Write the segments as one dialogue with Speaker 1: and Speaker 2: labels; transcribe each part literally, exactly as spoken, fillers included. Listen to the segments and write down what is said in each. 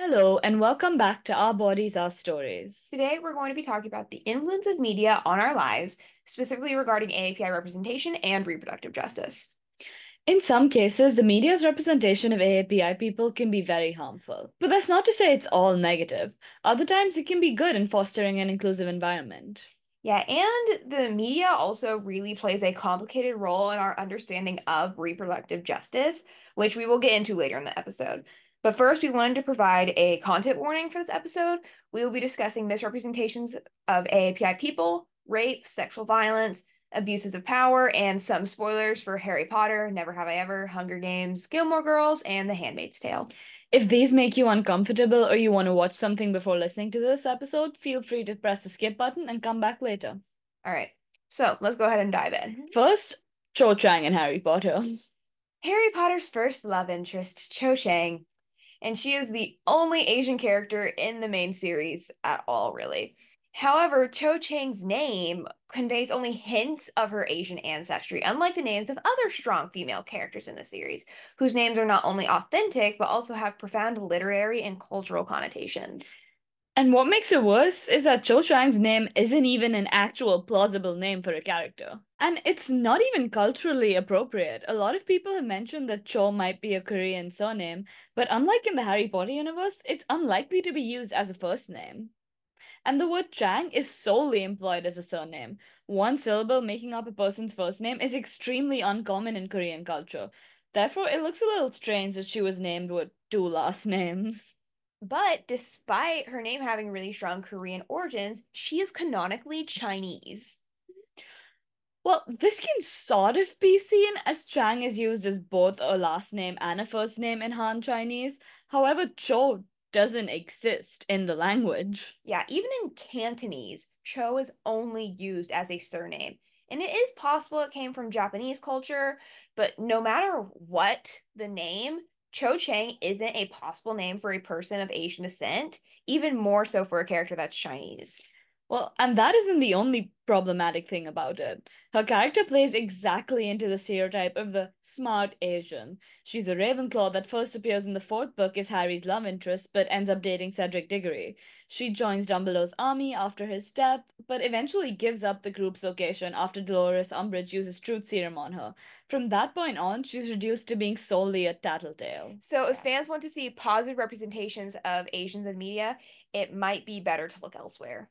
Speaker 1: Hello, and welcome back to Our Bodies, Our Stories.
Speaker 2: Today, we're going to be talking about the influence of media on our lives, specifically regarding A A P I representation and reproductive justice.
Speaker 1: In some cases, the media's representation of A A P I people can be very harmful. But that's not to say it's all negative. Other times, it can be good in fostering an inclusive environment.
Speaker 2: Yeah, and the media also really plays a complicated role in our understanding of reproductive justice, which we will get into later in the episode. But first, we wanted to provide a content warning for this episode. We will be discussing misrepresentations of A A P I people, rape, sexual violence, abuses of power, and some spoilers for Harry Potter, Never Have I Ever, Hunger Games, Gilmore Girls, and The Handmaid's Tale.
Speaker 1: If these make you uncomfortable or you want to watch something before listening to this episode, feel free to press the skip button and come back later.
Speaker 2: All right, so let's go ahead and dive in.
Speaker 1: First, Cho Chang and Harry Potter.
Speaker 2: Harry Potter's first love interest, Cho Chang, and she is the only Asian character in the main series at all, really. However, Cho Chang's name conveys only hints of her Asian ancestry, unlike the names of other strong female characters in the series, whose names are not only authentic, but also have profound literary and cultural connotations.
Speaker 1: And what makes it worse is that Cho Chang's name isn't even an actual plausible name for a character. And it's not even culturally appropriate. A lot of people have mentioned that Cho might be a Korean surname, but unlike in the Harry Potter universe, it's unlikely to be used as a first name. And the word Chang is solely employed as a surname. One syllable making up a person's first name is extremely uncommon in Korean culture. Therefore, it looks a little strange that she was named with two last names.
Speaker 2: But despite her name having really strong Korean origins, she is canonically Chinese.
Speaker 1: Well, this can sort of be seen as Chang is used as both a last name and a first name in Han Chinese. However, Cho doesn't exist in the language.
Speaker 2: Yeah, even in Cantonese, Cho is only used as a surname. And it is possible it came from Japanese culture, but no matter what the name, Cho Chang isn't a possible name for a person of Asian descent, even more so for a character that's Chinese.
Speaker 1: Well, and that isn't the only problematic thing about it. Her character plays exactly into the stereotype of the smart Asian. She's a Ravenclaw that first appears in the fourth book as Harry's love interest, but ends up dating Cedric Diggory. She joins Dumbledore's army after his death, but eventually gives up the group's location after Dolores Umbridge uses truth serum on her. From that point on, she's reduced to being solely a tattletale.
Speaker 2: So if fans want to see positive representations of Asians in media, it might be better to look elsewhere.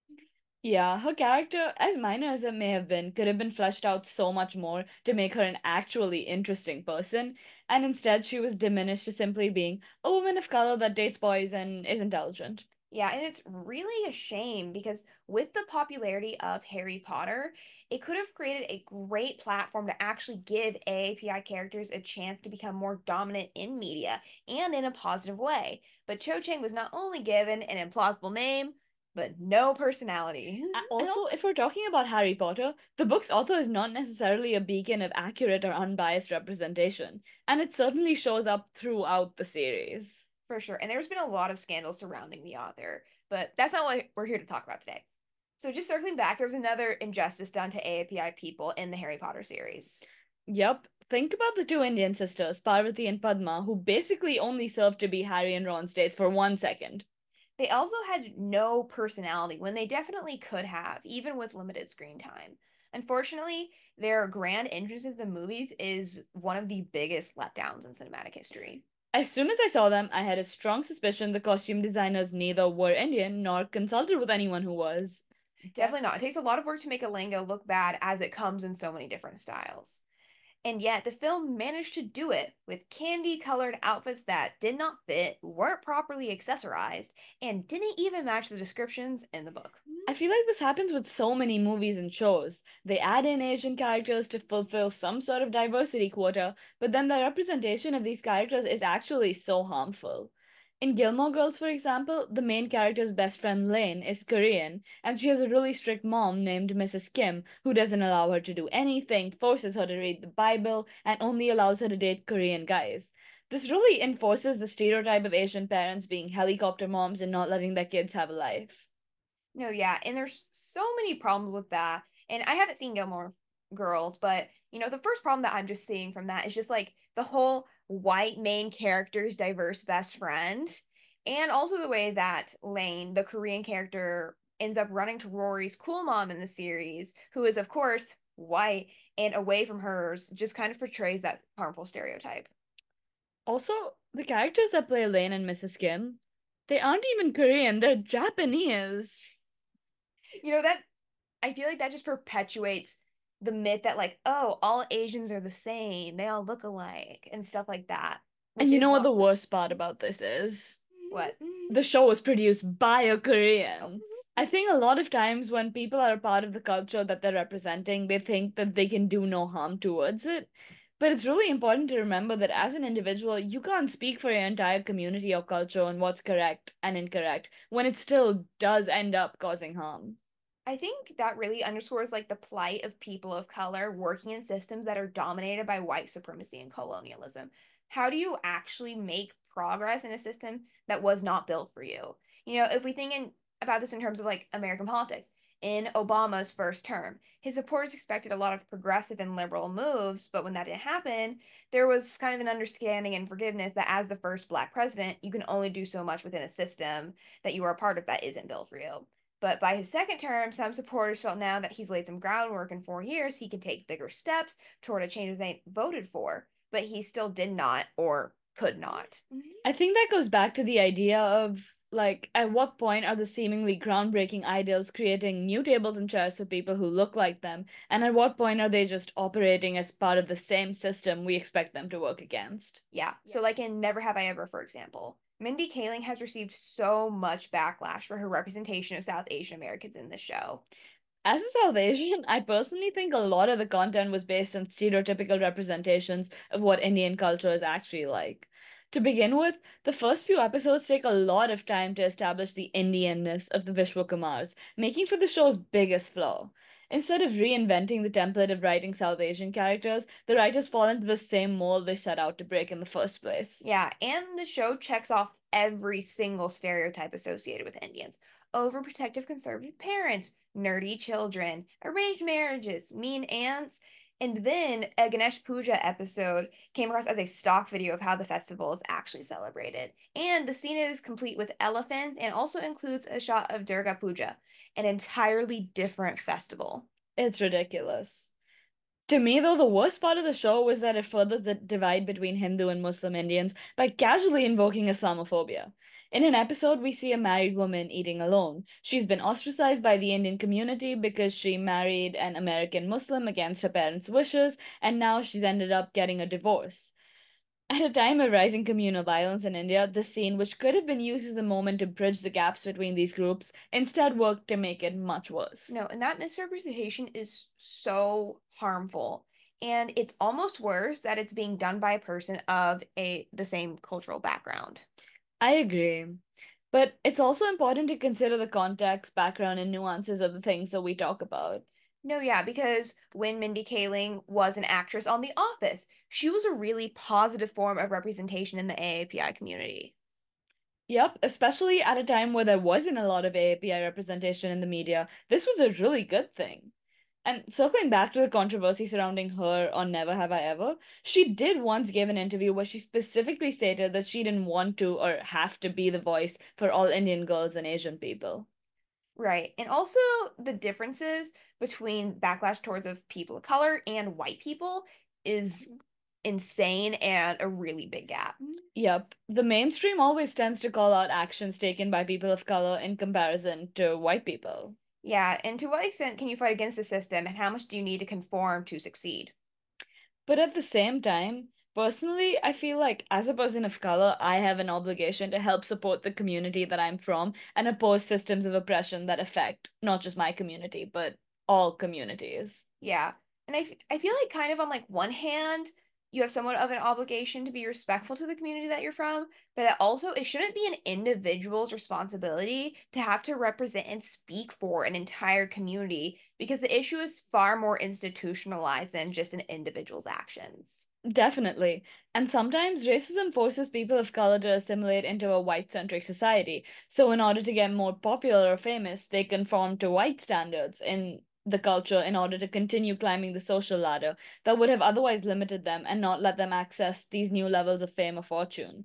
Speaker 1: Yeah, her character, as minor as it may have been, could have been fleshed out so much more to make her an actually interesting person, and instead she was diminished to simply being a woman of color that dates boys and is intelligent.
Speaker 2: Yeah, and it's really a shame because with the popularity of Harry Potter, it could have created a great platform to actually give A A P I characters a chance to become more dominant in media and in a positive way. But Cho Chang was not only given an implausible name, but no personality.
Speaker 1: A-
Speaker 2: And
Speaker 1: Also,
Speaker 2: also,
Speaker 1: if we're talking about Harry Potter, the book's author is not necessarily a beacon of accurate or unbiased representation, and it certainly shows up throughout the series.
Speaker 2: for sure. And there's been a lot of scandals surrounding the author, but that's not what we're here to talk about today. So just circling back, there was another injustice done to A A P I people in the Harry Potter series.
Speaker 1: Yup. Think about the two Indian sisters, Parvati and Padma, who basically only served to be Harry and Ron's dates for one second.
Speaker 2: They also had no personality when they definitely could have, even with limited screen time. Unfortunately, their grand entrances in the movies is one of the biggest letdowns in cinematic history.
Speaker 1: As soon as I saw them, I had a strong suspicion the costume designers neither were Indian nor consulted with anyone who was.
Speaker 2: Definitely not. It takes a lot of work to make a Lenga look bad as it comes in so many different styles. And yet, the film managed to do it with candy colored outfits that did not fit, weren't properly accessorized, and didn't even match the descriptions in the book.
Speaker 1: I feel like this happens with so many movies and shows. They add in Asian characters to fulfill some sort of diversity quota, but then the representation of these characters is actually so harmful. In Gilmore Girls, for example, the main character's best friend Lane is Korean, and she has a really strict mom named Missus Kim who doesn't allow her to do anything, forces her to read the Bible, and only allows her to date Korean guys. This really enforces the stereotype of Asian parents being helicopter moms and not letting their kids have a life.
Speaker 2: No, yeah, and there's so many problems with that. And I haven't seen Gilmore Girls, but you know, the first problem that I'm just seeing from that is just like the whole white main character's diverse best friend. And also the way that Lane, the Korean character, ends up running to Rory's cool mom in the series, who is, of course, white and away from hers, just kind of portrays that harmful stereotype.
Speaker 1: Also, the characters that play Elaine and missus Kim, they aren't even Korean, they're Japanese.
Speaker 2: You know, that I feel like that just perpetuates the myth that, like, oh, all Asians are the same, they all look alike, and stuff like that,
Speaker 1: And
Speaker 2: which
Speaker 1: you
Speaker 2: is
Speaker 1: know what
Speaker 2: not
Speaker 1: the worst part about this is?
Speaker 2: what.
Speaker 1: The show was produced by a
Speaker 2: Oh.
Speaker 1: Korean. I think a lot of times when people are a part of the culture that they're representing, they think that they can do no harm towards it. But it's really important to remember that as an individual, you can't speak for your entire community or culture on what's correct and incorrect when it still does end up causing harm.
Speaker 2: I think that really underscores like the plight of people of color working in systems that are dominated by white supremacy and colonialism. How do you actually make progress in a system that was not built for you? You know, if we think in, about this in terms of like American politics, in Obama's first term, his supporters expected a lot of progressive and liberal moves, but when that didn't happen, there was kind of an understanding and forgiveness that as the first black president, you can only do so much within a system that you are a part of that isn't built for you. But by his second term, some supporters felt now that he's laid some groundwork in four years, he could take bigger steps toward a change they voted for. But he still did not or could not.
Speaker 1: I think that goes back to the idea of like, at what point are the seemingly groundbreaking ideals creating new tables and chairs for people who look like them? And at what point are they just operating as part of the same system we expect them to work against?
Speaker 2: Yeah. So, like in Never Have I Ever, for example, Mindy Kaling has received so much backlash for her representation of South Asian Americans in the show.
Speaker 1: As a South Asian, I personally think a lot of the content was based on stereotypical representations of what Indian culture is actually like. To begin with, the first few episodes take a lot of time to establish the Indianness of the Vishwakumars, making for the show's biggest flaw. Instead of reinventing the template of writing South Asian characters, the writers fall into the same mold they set out to break in the first place.
Speaker 2: Yeah, and the show checks off every single stereotype associated with Indians. Overprotective conservative parents, nerdy children, arranged marriages, mean aunts. And then a Ganesh Puja episode came across as a stock video of how the festival is actually celebrated. And the scene is complete with elephants and also includes a shot of Durga Puja, an entirely different festival.
Speaker 1: It's ridiculous. To me, though, the worst part of the show was that it furthers the divide between Hindu and Muslim Indians by casually invoking Islamophobia. In an episode, we see a married woman eating alone. She's been ostracized by the Indian community because she married an American Muslim against her parents' wishes, and now she's ended up getting a divorce. At a time of rising communal violence in India, this scene, which could have been used as a moment to bridge the gaps between these groups, instead worked to make it much worse.
Speaker 2: No, and that misrepresentation is so harmful. And it's almost worse that it's being done by a person of a the same cultural background.
Speaker 1: I agree. But it's also important to consider the context, background, and nuances of the things that we talk about.
Speaker 2: No, yeah, because when Mindy Kaling was an actress on The Office, she was a really positive form of representation in the A A P I community.
Speaker 1: Yep, especially at a time where there wasn't a lot of A A P I representation in the media, this was a really good thing. And circling back to the controversy surrounding her on Never Have I Ever, she did once give an interview where she specifically stated that she didn't want to or have to be the voice for all Indian girls and Asian people.
Speaker 2: Right. And also the differences between backlash towards of people of color and white people is insane and a really big gap.
Speaker 1: Yep, the mainstream always tends to call out actions taken by people of color in comparison to white people.
Speaker 2: Yeah, and to what extent can you fight against the system and how much do you need to conform to succeed?
Speaker 1: But at the same time, personally, I feel like as a person of color, I have an obligation to help support the community that I'm from and oppose systems of oppression that affect not just my community, but all communities.
Speaker 2: Yeah. And I, f- I feel like kind of on like one hand, you have somewhat of an obligation to be respectful to the community that you're from, but it also it shouldn't be an individual's responsibility to have to represent and speak for an entire community because the issue is far more institutionalized than just an individual's actions.
Speaker 1: Definitely. And sometimes racism forces people of color to assimilate into a white-centric society. So in order to get more popular or famous, they conform to white standards in the culture in order to continue climbing the social ladder that would have otherwise limited them and not let them access these new levels of fame or fortune.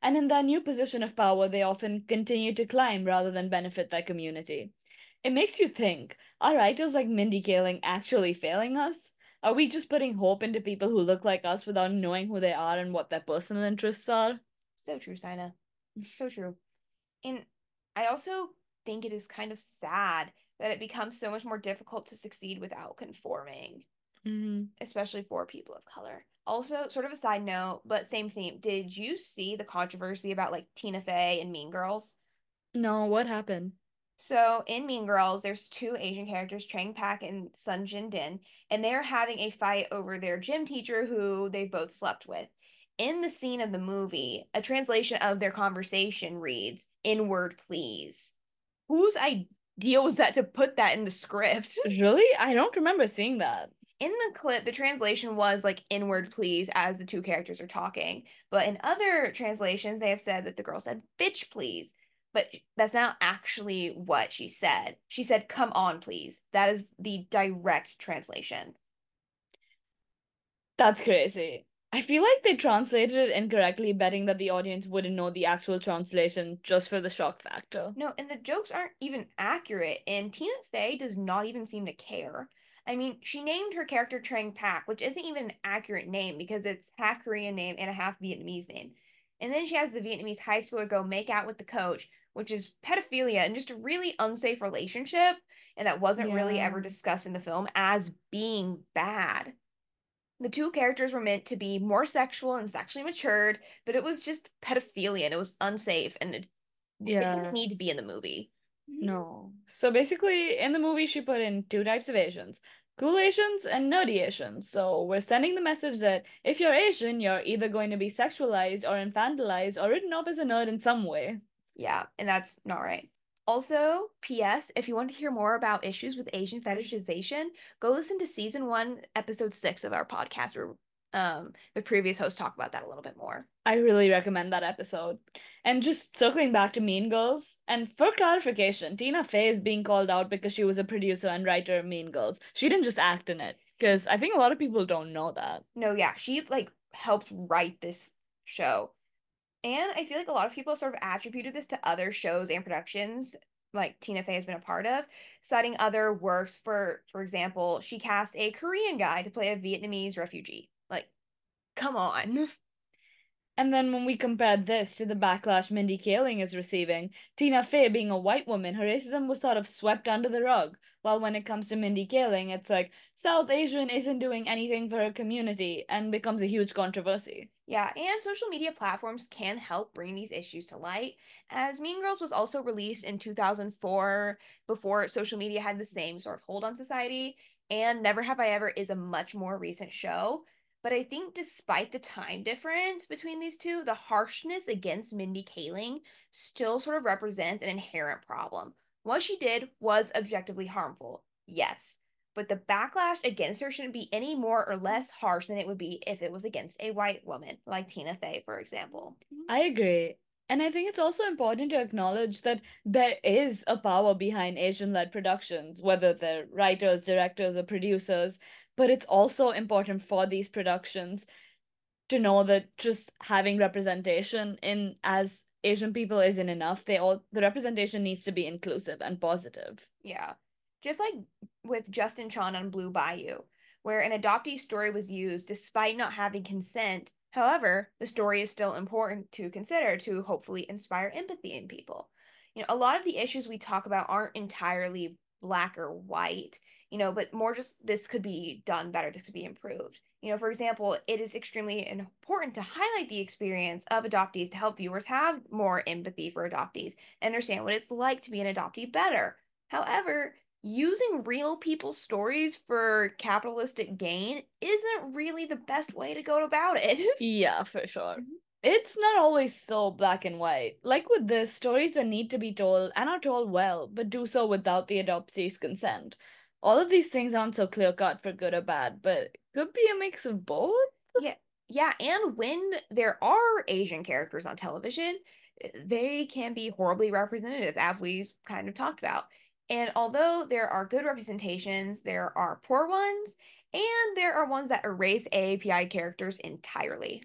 Speaker 1: And in their new position of power, they often continue to climb rather than benefit their community. It makes you think, are writers like Mindy Kaling actually failing us? Are we just putting hope into people who look like us without knowing who they are and what their personal interests are?
Speaker 2: So true, Sina. So true. And I also think it is kind of sad that it becomes so much more difficult to succeed without conforming,
Speaker 1: Hmm.
Speaker 2: especially for people of color. Also, sort of a side note, but same theme. Did you see the controversy about like Tina Fey and Mean Girls?
Speaker 1: No, what happened?
Speaker 2: So in Mean Girls, there's two Asian characters, Chang Pak and Sun Jin Din, and they're having a fight over their gym teacher who they both slept with. In the scene of the movie, a translation of their conversation reads, "Inward, please." Whose idea was that to put that in the script?
Speaker 1: Really? I don't remember seeing that.
Speaker 2: In the clip, the translation was like "inward, please" as the two characters are talking. But in other translations, they have said that the girl said "bitch, please." But that's not actually what she said. She said "come on, please." That is the direct translation.
Speaker 1: That's crazy. I feel like they translated it incorrectly, betting that the audience wouldn't know the actual translation just for the shock factor.
Speaker 2: No, and the jokes aren't even accurate, and Tina Fey does not even seem to care. I mean, she named her character Trang Pak, which isn't even an accurate name because it's half Korean name and a half Vietnamese name. And then she has the Vietnamese high schooler go make out with the coach, which is pedophilia and just a really unsafe relationship, and that wasn't really
Speaker 1: Yeah.
Speaker 2: ever discussed in the film as being bad. The two characters were meant to be more sexual and sexually matured, but it was just pedophilia and it was unsafe and it, it didn't
Speaker 1: Yeah.
Speaker 2: need to be in the movie.
Speaker 1: No. So basically, in the movie, she put in two types of Asians, cool Asians and nerdy Asians. So we're sending the message that if you're Asian, you're either going to be sexualized or infantilized or written off as a nerd in some way.
Speaker 2: Yeah, and that's not right. Also, P S, if you want to hear more about issues with Asian fetishization, go listen to season one, episode six of our podcast, where um, the previous host talked about that a little bit more.
Speaker 1: I really recommend that episode. And just circling back to Mean Girls, and for clarification, Tina Fey is being called out because she was a producer and writer of Mean Girls. She didn't just act in it, because I think a lot of people don't know that.
Speaker 2: No, yeah, she like helped write this show. And I feel like a lot of people have sort of attributed this to other shows and productions like Tina Fey has been a part of, citing other works. For for example, she cast a Korean guy to play a Vietnamese refugee. Like, come on.
Speaker 1: And then when we compare this to the backlash Mindy Kaling is receiving, Tina Fey being a white woman, her racism was sort of swept under the rug. While when it comes to Mindy Kaling, it's like South Asian isn't doing anything for her community and becomes a huge controversy.
Speaker 2: Yeah, and social media platforms can help bring these issues to light, as Mean Girls was also released in two thousand four before social media had the same sort of hold on society, and Never Have I Ever is a much more recent show. But I think despite the time difference between these two, the harshness against Mindy Kaling still sort of represents an inherent problem. What she did was objectively harmful, yes, but the backlash against her shouldn't be any more or less harsh than it would be if it was against a white woman, like Tina Fey, for example.
Speaker 1: I agree. And I think it's also important to acknowledge that there is a power behind Asian-led productions, whether they're writers, directors, or producers. But it's also important for these productions to know that just having representation in as Asian people isn't enough. They all the representation needs to be inclusive and positive.
Speaker 2: Yeah. Just like with Justin Chon on Blue Bayou, where an adoptee story was used despite not having consent. However, the story is still important to consider to hopefully inspire empathy in people. You know, a lot of the issues we talk about aren't entirely black or white, you know, but more just this could be done better, this could be improved. You know, for example, it is extremely important to highlight the experience of adoptees to help viewers have more empathy for adoptees, understand what it's like to be an adoptee better. However, using real people's stories for capitalistic gain isn't really the best way to go about it.
Speaker 1: Yeah, for sure. It's not always so black and white. Like with this, stories that need to be told and are told well, but do so without the adoptee's consent. All of these things aren't so clear cut for good or bad, but could be a mix of both.
Speaker 2: Yeah, yeah, and when there are Asian characters on television, they can be horribly representative, as we kind of talked about. And although there are good representations, there are poor ones, and there are ones that erase A A P I characters entirely.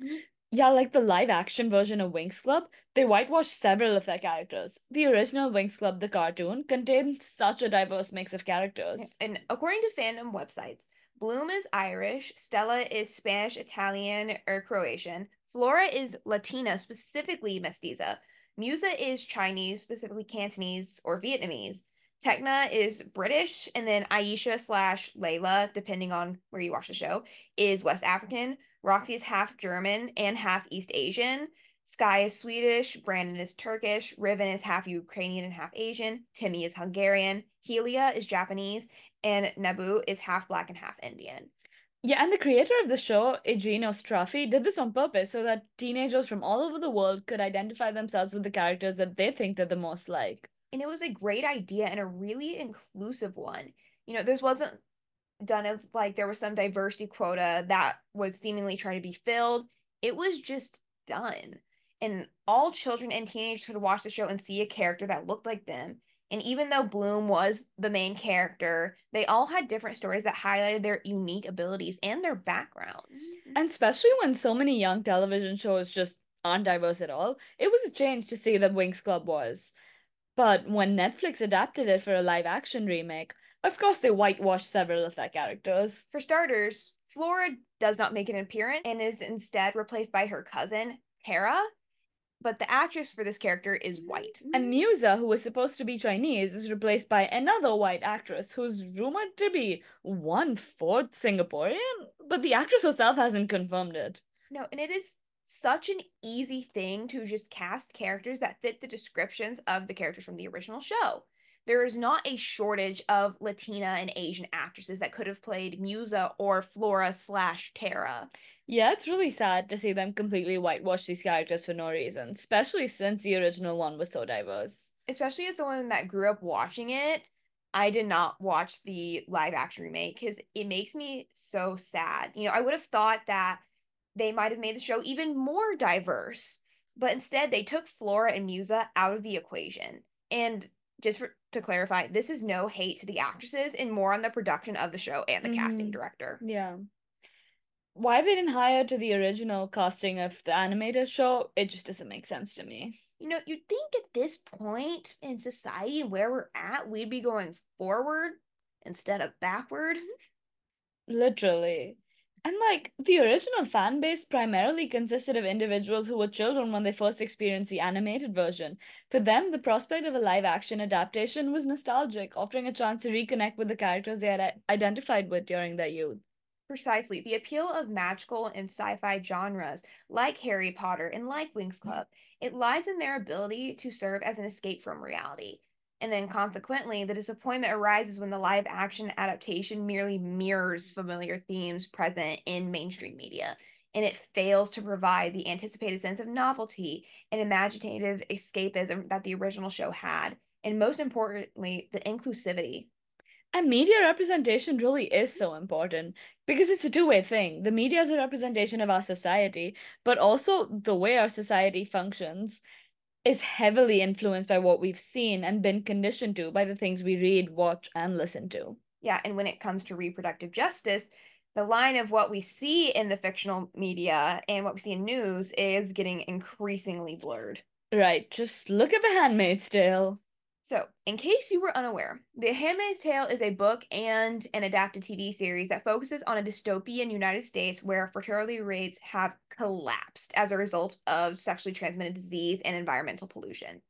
Speaker 1: Yeah, like the live action version of Winx Club, they whitewashed several of their characters. The original Winx Club, the cartoon, contained such a diverse mix of characters.
Speaker 2: And according to fandom websites, Bloom is Irish, Stella is Spanish, Italian, or Croatian, Flora is Latina, specifically Mestiza, Musa is Chinese, specifically Cantonese or Vietnamese, Tekna is British, and then Aisha slash Layla, depending on where you watch the show, is West African. Roxy is half German and half East Asian. Sky is Swedish, Brandon is Turkish, Riven is half Ukrainian and half Asian, Timmy is Hungarian, Helia is Japanese, and Naboo is half black and half Indian.
Speaker 1: Yeah, and the creator of the show, Eugenio Straffi, did this on purpose so that teenagers from all over the world could identify themselves with the characters that they think they're the most like.
Speaker 2: And it was a great idea and a really inclusive one. You know, this wasn't done as like there was some diversity quota that was seemingly trying to be filled. It was just done. And all children and teenagers could watch the show and see a character that looked like them. And even though Bloom was the main character, they all had different stories that highlighted their unique abilities and their backgrounds.
Speaker 1: And especially when so many young television shows just aren't diverse at all, it was a change to see that Winx Club was. But when Netflix adapted it for a live action remake, of course they whitewashed several of their characters.
Speaker 2: For starters, Flora does not make an appearance and is instead replaced by her cousin, Tara, but the actress for this character is white.
Speaker 1: And Musa, who was supposed to be Chinese, is replaced by another white actress who's rumored to be one fourth Singaporean, but the actress herself hasn't confirmed it.
Speaker 2: No, and it is such an easy thing to just cast characters that fit the descriptions of the characters from the original show. There is not a shortage of Latina and Asian actresses that could have played Musa or Flora slash Tara.
Speaker 1: Yeah, it's really sad to see them completely whitewash these characters for no reason, especially since the original one was so diverse.
Speaker 2: Especially as someone that grew up watching it, I did not watch the live action remake because it makes me so sad. You know, I would have thought that they might have made the show even more diverse, but instead they took Flora and Musa out of the equation. And just for, to clarify, this is no hate to the actresses and more on the production of the show and the mm-hmm. casting director.
Speaker 1: Yeah. Why they didn't hire to the original casting of the animated show, it just doesn't make sense to me.
Speaker 2: You know, you'd think at this point in society and where we're at, we'd be going forward instead of backward.
Speaker 1: Literally. And like, the original fan base primarily consisted of individuals who were children when they first experienced the animated version. For them, the prospect of a live action adaptation was nostalgic, offering a chance to reconnect with the characters they had identified with during their youth.
Speaker 2: Precisely. The appeal of magical and sci-fi genres like Harry Potter and like Winx Club, it lies in their ability to serve as an escape from reality. And then consequently, the disappointment arises when the live action adaptation merely mirrors familiar themes present in mainstream media, and it fails to provide the anticipated sense of novelty and imaginative escapism that the original show had, and most importantly, the inclusivity.
Speaker 1: And media representation really is so important because it's a two-way thing. The media is a representation of our society, but also the way our society functions is heavily influenced by what we've seen and been conditioned to by the things we read, watch, and listen to.
Speaker 2: Yeah, and when it comes to reproductive justice, the line of what we see in the fictional media and what we see in news is getting increasingly blurred.
Speaker 1: Right, just look at The Handmaid's Tale.
Speaker 2: So, in case you were unaware, The Handmaid's Tale is a book and an adapted T V series that focuses on a dystopian United States where fertility rates have collapsed as a result of sexually transmitted disease and environmental pollution.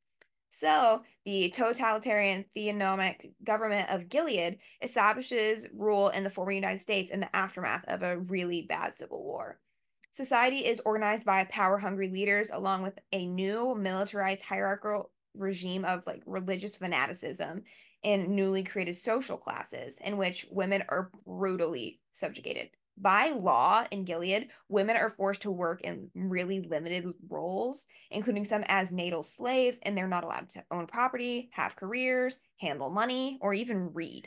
Speaker 2: So, the totalitarian theonomic government of Gilead establishes rule in the former United States in the aftermath of a really bad civil war. Society is organized by power-hungry leaders along with a new militarized hierarchical regime of like religious fanaticism and newly created social classes in which women are brutally subjugated. By law in Gilead, women are forced to work in really limited roles, including some as natal slaves, and they're not allowed to own property, have careers, handle money, or even read.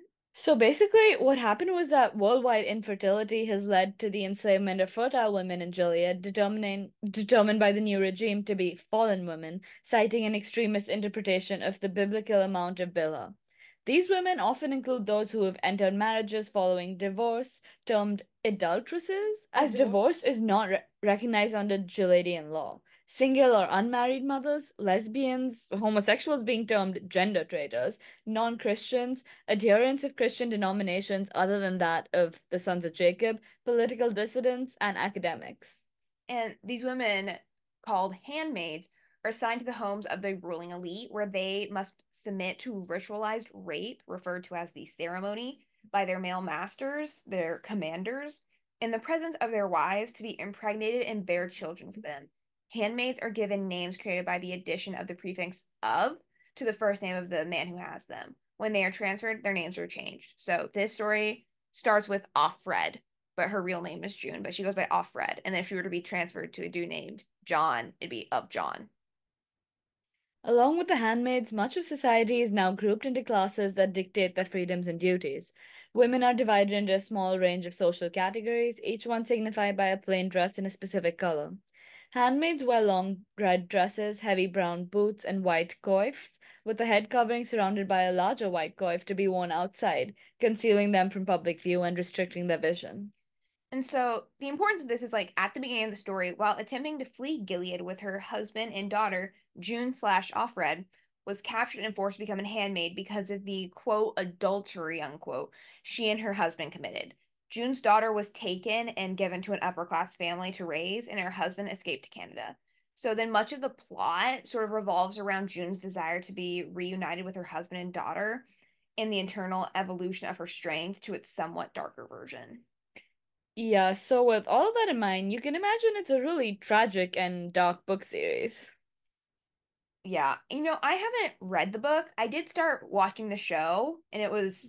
Speaker 1: So basically, what happened was that worldwide infertility has led to the enslavement of fertile women in Gilead, determining, determined by the new regime to be fallen women, citing an extremist interpretation of the biblical amount of Bilhah. These women often include those who have entered marriages following divorce, termed adulteresses, as divorce is not re- recognized under Giladian law. Single or unmarried mothers, lesbians, homosexuals being termed gender traitors, non-Christians, adherents of Christian denominations other than that of the Sons of Jacob, political dissidents, and academics.
Speaker 2: And these women, called handmaids, are assigned to the homes of the ruling elite, where they must submit to ritualized rape, referred to as the ceremony, by their male masters, their commanders, in the presence of their wives to be impregnated and bear children for them. Handmaids are given names created by the addition of the prefix of to the first name of the man who has them. When they are transferred, their names are changed. So this story starts with Offred, but her real name is June, but she goes by Offred. And then if she were to be transferred to a dude named John, it'd be of John.
Speaker 1: Along with the handmaids, much of society is now grouped into classes that dictate their freedoms and duties. Women are divided into a small range of social categories, each one signified by a plain dress in a specific color. Handmaids wear long red dresses, heavy brown boots, and white coifs, with the head covering surrounded by a larger white coif to be worn outside, concealing them from public view and restricting their vision.
Speaker 2: And so the importance of this is like at the beginning of the story, while attempting to flee Gilead with her husband and daughter, June slash Offred, was captured and forced to become a handmaid because of the quote adultery unquote she and her husband committed. June's daughter was taken and given to an upper class family to raise, and her husband escaped to Canada. So then much of the plot sort of revolves around June's desire to be reunited with her husband and daughter and the internal evolution of her strength to its somewhat darker version.
Speaker 1: Yeah, so with all of that in mind, you can imagine it's a really tragic and dark book series.
Speaker 2: Yeah, you know, I haven't read the book. I did start watching the show, and it was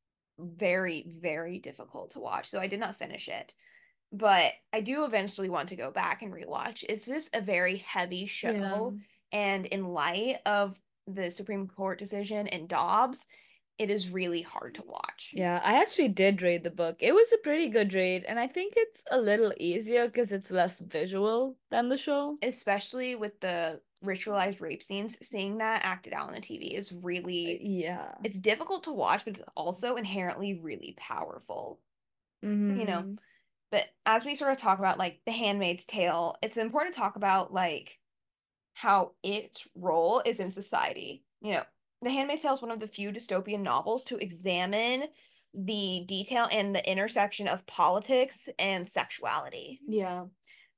Speaker 2: very, very difficult to watch, so I did not finish it. But I do eventually want to go back and rewatch. It's just a very heavy
Speaker 1: Yeah.
Speaker 2: show, and in light of the Supreme Court decision in Dobbs, it is really hard to watch,
Speaker 1: Yeah, I actually did read the book. It was a pretty good read, and I think it's a little easier because it's less visual than the show.
Speaker 2: especially with the ritualized rape scenes. Seeing that acted out on the T V is really,
Speaker 1: Yeah.
Speaker 2: it's difficult to watch, but it's also inherently really powerful. You know,
Speaker 1: Hmm.
Speaker 2: but as we sort of talk about like The Handmaid's Tale, it's important to talk about like how its role is in society. You know, The Handmaid's Tale is one of the few dystopian novels to examine the detail and the intersection of politics and sexuality.
Speaker 1: Yeah.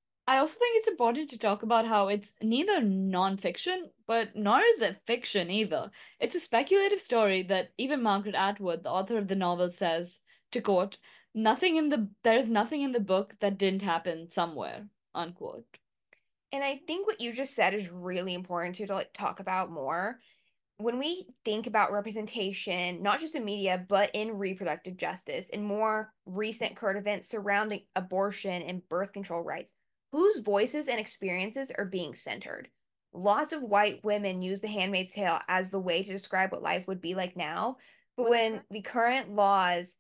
Speaker 1: I also think it's important to talk about how it's neither nonfiction, but nor is it fiction either. It's a speculative story that even Margaret Atwood, the author of the novel, says, to quote, nothing in the there's nothing in the book that didn't happen somewhere, unquote.
Speaker 2: And I think what you just said is really important to, to like talk about more. When we think about representation, not just in media, but in reproductive justice and more recent current events surrounding abortion and birth control rights, whose voices and experiences are being centered? Lots of white women use The Handmaid's Tale as the way to describe what life would be like now. But when the current laws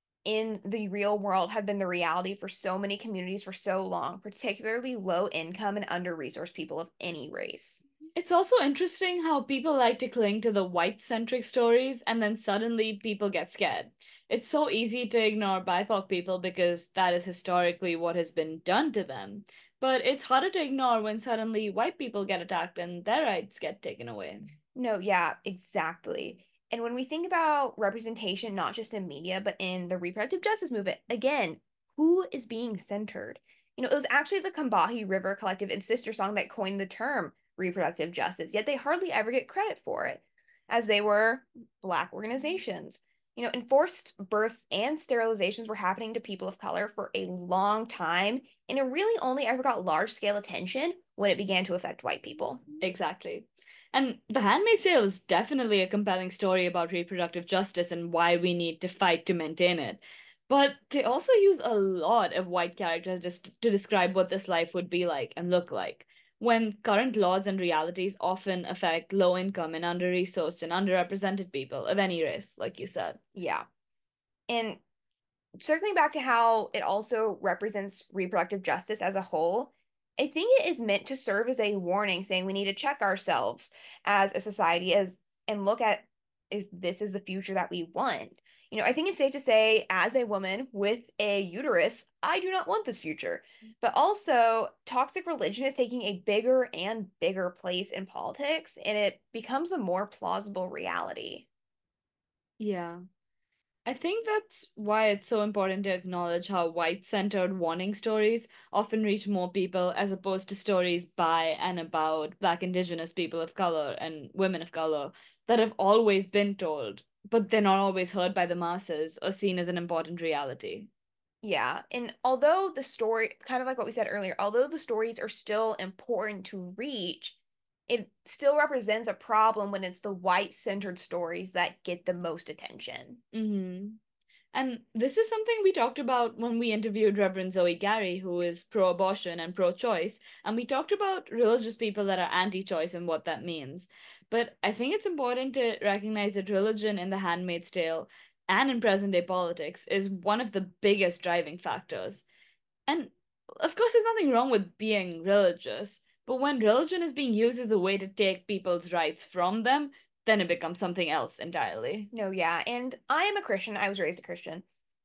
Speaker 2: in the real world have been the reality for so many communities for so long, particularly low income and under-resourced people of any race.
Speaker 1: It's also interesting how people like to cling to the white-centric stories and then suddenly people get scared. It's so easy to ignore B I P O C people because that is historically what has been done to them. But it's harder to ignore when suddenly white people get attacked and their rights get taken away.
Speaker 2: No, yeah, exactly. And when we think about representation, not just in media, but in the reproductive justice movement, again, who is being centered? You know, it was actually the Combahee River Collective and Sister Song that coined the term reproductive justice, yet they hardly ever get credit for it, as they were Black organizations. You know, enforced birth and sterilizations were happening to people of color for a long time, and it really only ever got large scale attention when it began to affect white people.
Speaker 1: Exactly. And The Handmaid's Tale is definitely a compelling story about reproductive justice and why we need to fight to maintain it. But they also use a lot of white characters just to describe what this life would be like and look like, when current laws and realities often affect low income and under-resourced and underrepresented people of any race, like you said.
Speaker 2: Yeah. And circling back to how it also represents reproductive justice as a whole, I think it is meant to serve as a warning saying we need to check ourselves as a society as and look at if this is the future that we want. You know, I think it's safe to say, as a woman with a uterus, I do not want this future. But also, toxic religion is taking a bigger and bigger place in politics, and it becomes a more plausible reality.
Speaker 1: Yeah. I think that's why it's so important to acknowledge how white-centered warning stories often reach more people as opposed to stories by and about Black Indigenous people of color and women of color that have always been told, but they're not always heard by the masses or seen as an important reality.
Speaker 2: Yeah, and although the story, kind of like what we said earlier, although the stories are still important to reach, it still represents a problem when it's the white-centered stories that get the most attention.
Speaker 1: hmm And this is something we talked about when we interviewed Reverend Zoe Gary, who is pro-abortion and pro-choice, and we talked about religious people that are anti-choice and what that means. But I think it's important to recognize that religion in The Handmaid's Tale and in present-day politics is one of the biggest driving factors. And of course, there's nothing wrong with being religious, but when religion is being used as a way to take people's rights from them, then it becomes something else entirely.
Speaker 2: No, yeah, and I am a Christian. I was raised a Christian.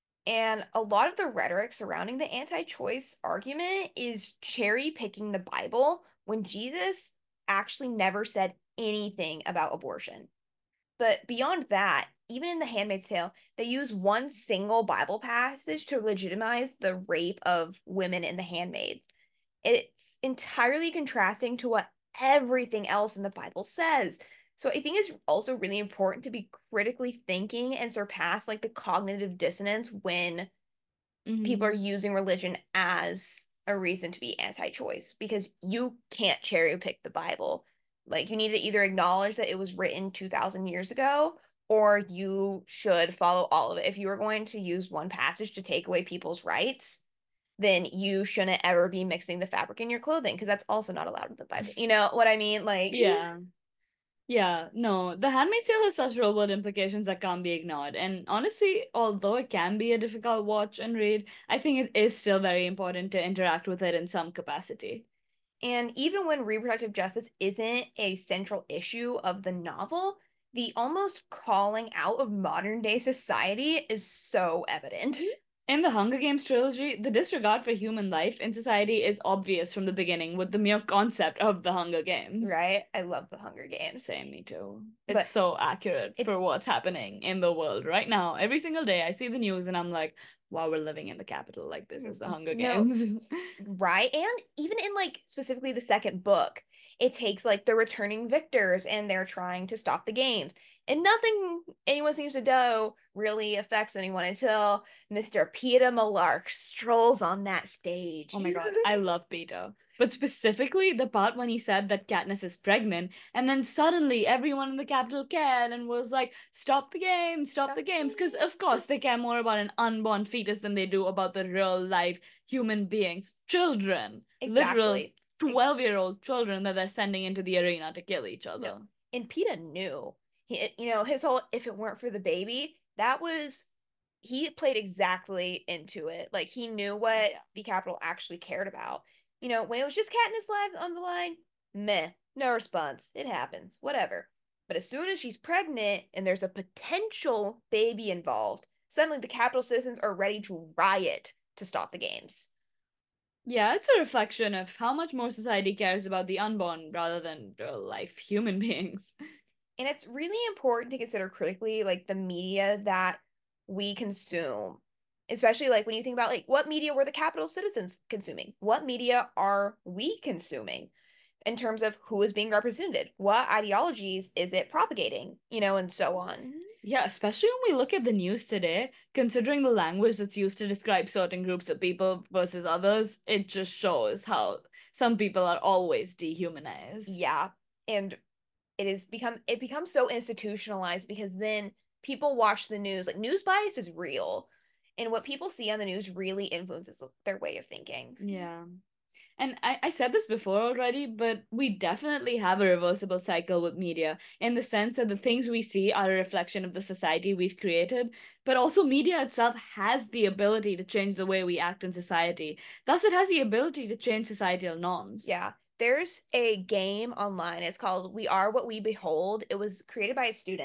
Speaker 2: And a lot of the rhetoric surrounding the anti-choice argument is cherry picking the Bible when Jesus actually never said anything about abortion. But beyond that, even in The Handmaid's Tale, they use one single Bible passage to legitimize the rape of women in The Handmaids. It's entirely contrasting to what everything else in the Bible says. So I think it's also really important to be critically thinking and surpass like the cognitive dissonance when people are
Speaker 1: hmm
Speaker 2: using religion as a reason to be anti-choice because you can't cherry pick the Bible. Like you need to either acknowledge that it was written two thousand years ago or you should follow all of it. If you are going to use one passage to take away people's rights, then you shouldn't ever be mixing the fabric in your clothing because that's also not allowed in the Bible. You know what I mean? Like,
Speaker 1: Yeah. Yeah, no, The Handmaid's Tale has such real-world implications that can't be ignored. And honestly, although it can be a difficult watch and read, I think it is still very important to interact with it in some capacity.
Speaker 2: and even when reproductive justice isn't a central issue of the novel, the almost calling out of modern day society is so evident.
Speaker 1: In the Hunger Games trilogy, the disregard for human life in society is obvious from the beginning with the mere concept of the Hunger Games.
Speaker 2: Right? I love the Hunger Games.
Speaker 1: Same, me too. It's
Speaker 2: But
Speaker 1: so accurate
Speaker 2: it's
Speaker 1: for what's happening in the world right now. Every single day I see the news and I'm like, wow, we're living in the capital. Like, this is the Hunger
Speaker 2: no,
Speaker 1: Games.
Speaker 2: right? And even in like specifically the second book, it takes like the returning victors and they're trying to stop the games. And nothing anyone seems to do really affects anyone until mister Peeta Mellark strolls on that stage.
Speaker 1: Oh my God, I love Peter. But specifically the part when he said that Katniss is pregnant, and then suddenly everyone in the capital cared and was like, stop the games, stop
Speaker 2: Stop
Speaker 1: the games.
Speaker 2: the
Speaker 1: Because, of course, they care more about an unborn fetus than they do about the real life human beings, children, literal
Speaker 2: Exactly.
Speaker 1: twelve year old children that they're sending into the arena to kill each
Speaker 2: No.
Speaker 1: other.
Speaker 2: And Peeta knew. He, you know, his whole if it weren't for the baby, that was he played exactly into it. Like he knew what
Speaker 1: Yeah.
Speaker 2: the Capitol actually cared about. You know, when it was just Katniss live on the line, meh, no response. It happens, whatever. But as soon as she's pregnant and there's a potential baby involved, suddenly the Capitol citizens are ready to riot to stop the games.
Speaker 1: Yeah, it's a reflection of how much more society cares about the unborn rather than real life human beings.
Speaker 2: And it's really important to consider critically like the media that we consume, especially like when you think about like what media were the capital citizens consuming? What media are we consuming in terms of who is being represented? What ideologies is it propagating? You know, and so on.
Speaker 1: Yeah, especially when we look at the news today, considering the language that's used to describe certain groups of people versus others, it just shows how some people are always dehumanized.
Speaker 2: Yeah. And it is become it becomes so institutionalized because then people watch the news. Like news bias is real. And what people see on the news really influences their way of thinking.
Speaker 1: Yeah. And I, I said this before already, but we definitely have a reversible cycle with media in the sense that the things we see are a reflection of the society we've created, but also media itself has the ability to change the way we act in society. Thus, it has the ability to change societal norms.
Speaker 2: Yeah. There's a game online. It's called We Are What We Behold. It was created by a student,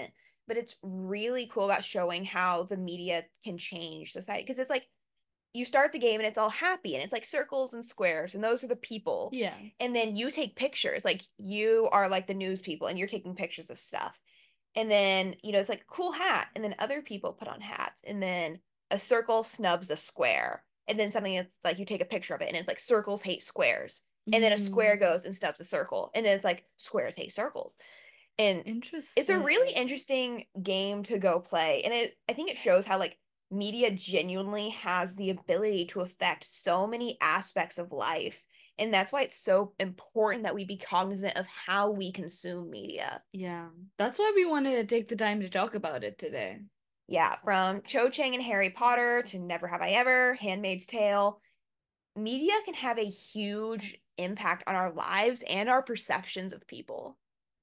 Speaker 2: but it's really cool about showing how the media can change society. Because it's like you start the game and it's all happy and it's like circles and squares and those are the people.
Speaker 1: Yeah.
Speaker 2: And then you take pictures, like you are like the news people and you're taking pictures of stuff. And then, you know, it's like a cool hat. And then other people put on hats. And then a circle snubs a square. And then something that's like you take a picture of it and it's like circles hate squares. And then a square
Speaker 1: Mm,
Speaker 2: goes and snubs a circle. And then it's like squares hate circles. And it's a really
Speaker 1: interesting.
Speaker 2: interesting game to go play. And it I think it shows how like media genuinely has the ability to affect so many aspects of life. And that's why it's so important that we be cognizant of how we consume media.
Speaker 1: Yeah. That's why we wanted to take the time to talk about it today.
Speaker 2: Yeah, from Cho Chang and Harry Potter to Never Have I Ever, Handmaid's Tale, media can have a huge impact on our lives and our perceptions of people.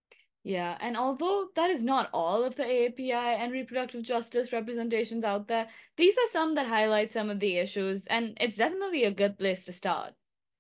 Speaker 1: Yeah, and although that is not all of the A A P I and reproductive justice representations out there, these are some that highlight some of the issues, and it's definitely a good place to start.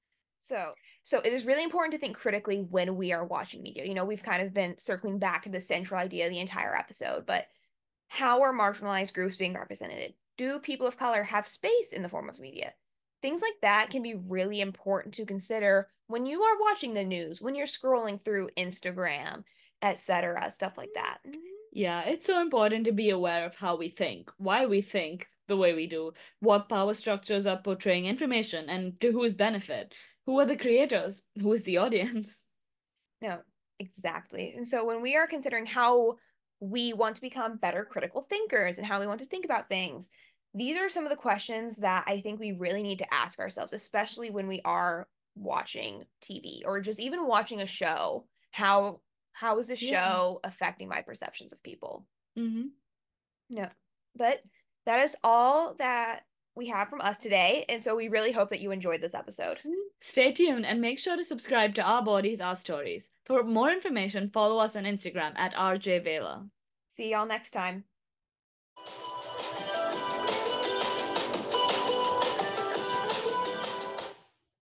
Speaker 2: So, so it is really important to think critically when we are watching media. You know, we've kind of been circling back to the central idea the entire episode, but how are marginalized groups being represented? Do people of color have space in the form of media? Things like that can be really important to consider when you are watching the news, when you're scrolling through Instagram, et cetera, stuff like that.
Speaker 1: Yeah, it's so important to be aware of how we think, why we think the way we do, what power structures are portraying information, and to whose benefit. Who are the creators? Who is the audience?
Speaker 2: No, exactly. And so when we are considering how we want to become better critical thinkers and how we want to think about things, these are some of the questions that I think we really need to ask ourselves, especially when we are watching T V or just even watching a show. How how is this
Speaker 1: Yeah.
Speaker 2: show affecting my perceptions of people?
Speaker 1: Mm-hmm.
Speaker 2: No. But that is all that we have from us today. And so we really hope that you enjoyed this episode.
Speaker 1: Stay tuned and make sure to subscribe to Our Bodies, Our Stories. For more information, follow us on Instagram at R J Vela.
Speaker 2: See y'all next time.